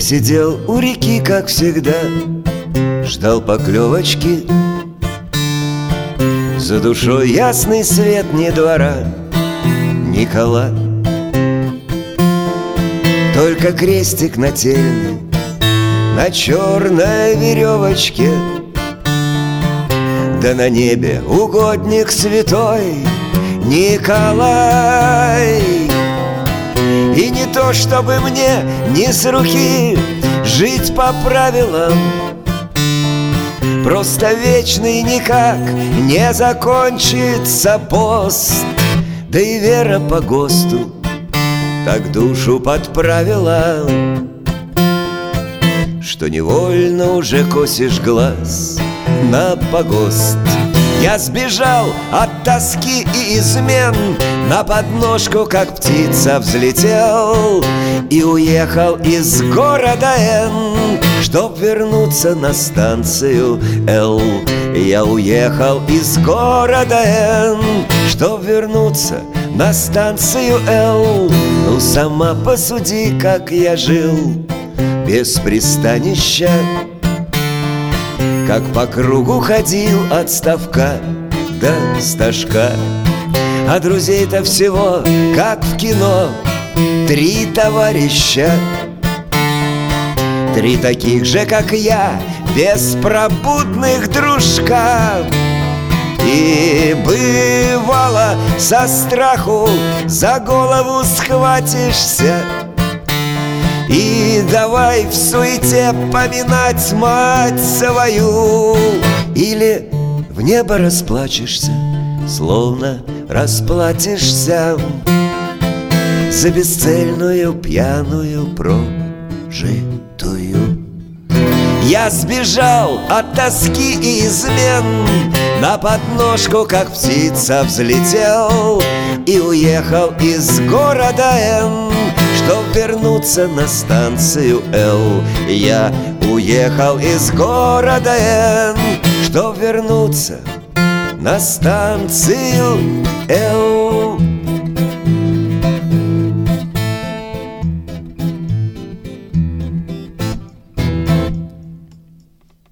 сидел у реки, как всегда, ждал поклевочки. За душой ясный свет ни двора, ни кола, только крестик нательный на черной веревочке. Да на небе угодник святой Николай. И не то, чтобы мне не с руки жить по правилам, просто вечный никак не закончится пост. Да и вера по ГОСТу так душу подправила, что невольно уже косишь глаз на погост. Я сбежал от тоски и измен, на подножку, как птица, взлетел и уехал из города Н, чтоб вернуться на станцию Л. Я уехал из города Н, чтоб вернуться на станцию Л. Ну, сама посуди, как я жил без пристанища, как по кругу ходил от ставка до стажка. А друзей-то всего, как в кино, 3 товарища. 3 таких же, как я, беспробудных дружка. И бывало, со страху за голову схватишься и давай в суете поминать мать свою. Или в небо расплачешься, словно расплатишься за бесцельную пьяную прожитую. Я сбежал от тоски и измен, на подножку, как птица, взлетел и уехал из города Н, чтоб вернуться на станцию Л. Я уехал из города Н, чтоб вернуться на станцию Л.